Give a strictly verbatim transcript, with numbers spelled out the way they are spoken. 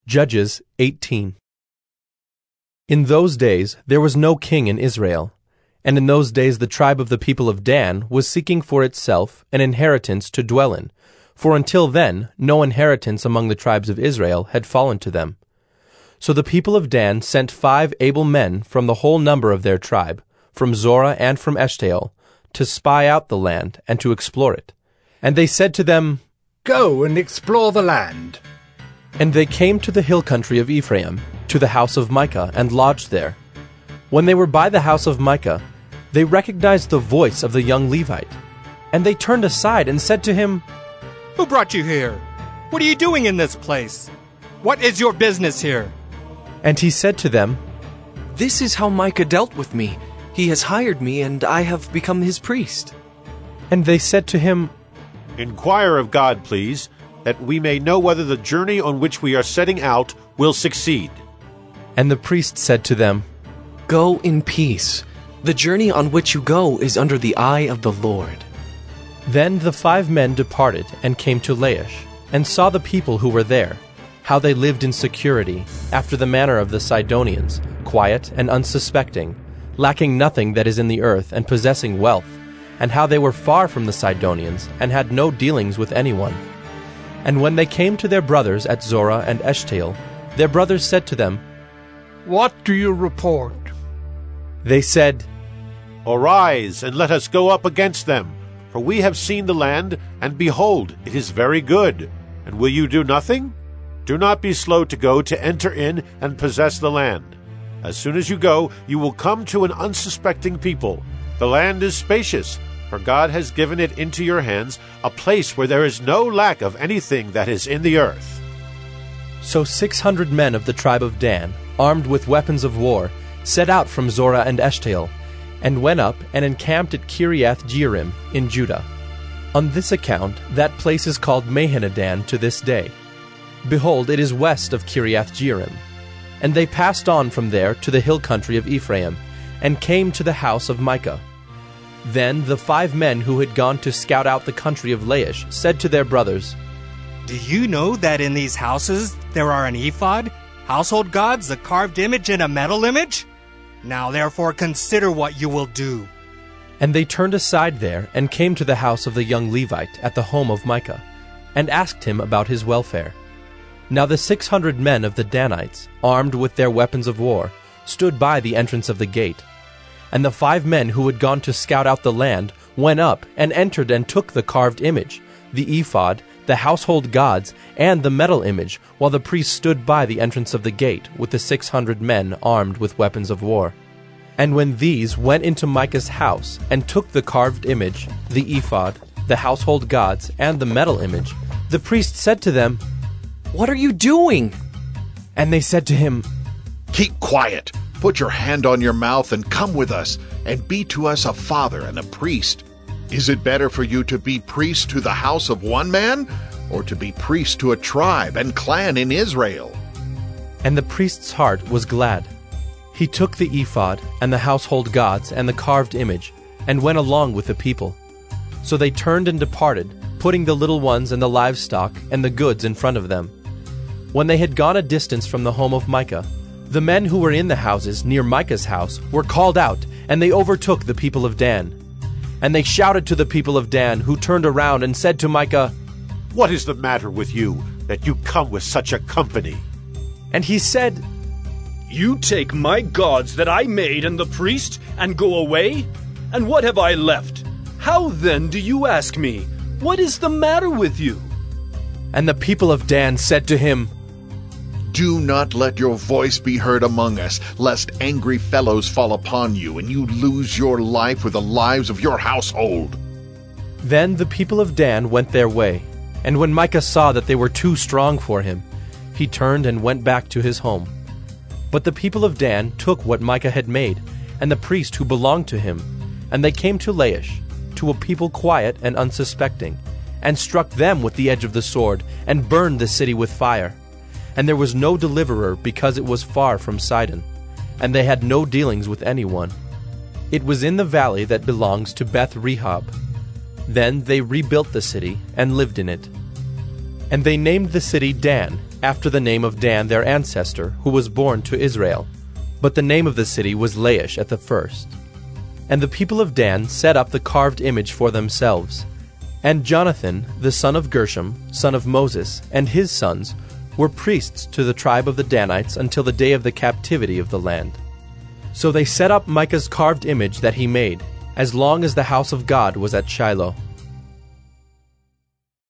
Judges eighteen. In those days there was no king in Israel, and in those days the tribe of the people of Dan was seeking for itself an inheritance to dwell in, for until then no inheritance among the tribes of Israel had fallen to them. So the people of Dan sent five able men from the whole number of their tribe, from Zorah and from Eshtaol, to spy out the land and to explore it. And they said to them, "Go and explore the land." And they came to the hill country of Ephraim, to the house of Micah, and lodged there. When they were by the house of Micah, they recognized the voice of the young Levite. And they turned aside and said to him, "Who brought you here? What are you doing in this place? What is your business here?" And he said to them, "This is how Micah dealt with me. He has hired me, and I have become his priest." And they said to him, "Inquire of God, please, that we may know whether the journey on which we are setting out will succeed." And the priest said to them, "Go in peace. The journey on which you go is under the eye of the Lord." Then the five men departed and came to Laish, and saw the people who were there, how they lived in security, after the manner of the Sidonians, quiet and unsuspecting, lacking nothing that is in the earth, and possessing wealth, and how they were far from the Sidonians, and had no dealings with anyone. And when they came to their brothers at Zorah and Eshtaol, their brothers said to them, "What do you report?" They said, "Arise, and let us go up against them, for we have seen the land, and behold, it is very good. And will you do nothing? Do not be slow to go to enter in and possess the land. As soon as you go, you will come to an unsuspecting people. The land is spacious, for God has given it into your hands, a place where there is no lack of anything that is in the earth." So six hundred men of the tribe of Dan, armed with weapons of war, set out from Zorah and Eshtaol, and went up and encamped at Kiriath Jearim in Judah. On this account that place is called Mahaneh-dan to this day. Behold, it is west of Kiriath Jearim. And they passed on from there to the hill country of Ephraim, and came to the house of Micah. Then the five men who had gone to scout out the country of Laish said to their brothers, "Do you know that in these houses there are an ephod, household gods, a carved image, and a metal image? Now therefore consider what you will do." And they turned aside there, and came to the house of the young Levite at the home of Micah, and asked him about his welfare. Now the six hundred men of the Danites, armed with their weapons of war, stood by the entrance of the gate. And the five men who had gone to scout out the land went up and entered and took the carved image, the ephod, the household gods, and the metal image, while the priests stood by the entrance of the gate with the six hundred men armed with weapons of war. And when these went into Micah's house and took the carved image, the ephod, the household gods, and the metal image, the priest said to them, "What are you doing?" And they said to him, "Keep quiet. Put your hand on your mouth and come with us, and be to us a father and a priest. Is it better for you to be priest to the house of one man, or to be priest to a tribe and clan in Israel?" And the priest's heart was glad. He took the ephod and the household gods and the carved image, and went along with the people. So they turned and departed, putting the little ones and the livestock and the goods in front of them. When they had gone a distance from the home of Micah, the men who were in the houses near Micah's house were called out, and they overtook the people of Dan. And they shouted to the people of Dan, who turned around and said to Micah, "What is the matter with you, that you come with such a company?" And he said, "You take my gods that I made and the priest, and go away? And what have I left? How then do you ask me, what is the matter with you?" And the people of Dan said to him, "Do not let your voice be heard among us, lest angry fellows fall upon you, and you lose your life with the lives of your household." Then the people of Dan went their way, and when Micah saw that they were too strong for him, he turned and went back to his home. But the people of Dan took what Micah had made, and the priest who belonged to him, and they came to Laish, to a people quiet and unsuspecting, and struck them with the edge of the sword, and burned the city with fire. And there was no deliverer, because it was far from Sidon, and they had no dealings with anyone. It was in the valley that belongs to Beth Rehob. Then they rebuilt the city and lived in it. And they named the city Dan, after the name of Dan their ancestor, who was born to Israel. But the name of the city was Laish at the first. And the people of Dan set up the carved image for themselves. And Jonathan, the son of Gershom, son of Moses, and his sons, were priests to the tribe of the Danites until the day of the captivity of the land. So they set up Micah's carved image that he made, as long as the house of God was at Shiloh.